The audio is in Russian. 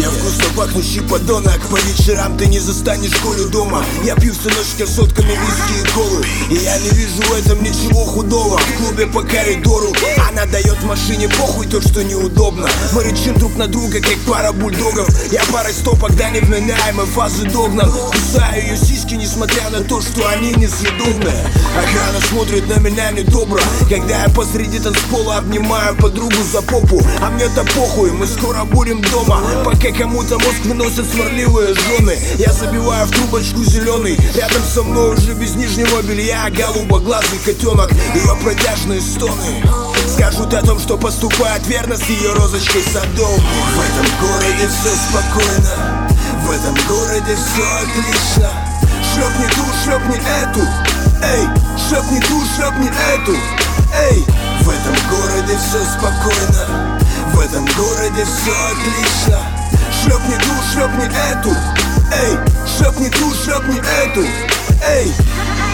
Я вкусно пахнущий подонок. По вечерам ты не застанешь Колю дома. Я пью всю ночь красотками виски и колы, и я не вижу в этом ничего худого. В клубе по коридору она дает машине похуй то, что неудобно. Мы рычим друг на друга, как пара бульдогов. Я парой стопок до невменяемой фазы догнан. Кусаю ее сиськи, несмотря на то, что они несъедобные. Охрана смотрит на меня недобро, когда я посреди танцпола обнимаю подругу за попу. А мне-то похуй, мы скоро будем дома. Пока кому-то мозг выносят сварливые жены, я забиваю в трубочку зеленый. Рядом со мной уже без нижнего белья голубоглазый котенок, ее протяжные стоны скажут о том, что поступает верно с ее розочкой садом. В этом городе все спокойно, в этом городе все отлично. Шлепни ту, шлепни эту, эй, шлепни ту, шлепни эту, эй. В этом городе все спокойно, в этом городе все отлично. Шлепни ту, шлепни эту, эй, шлепни ту, шлепни эту, эй.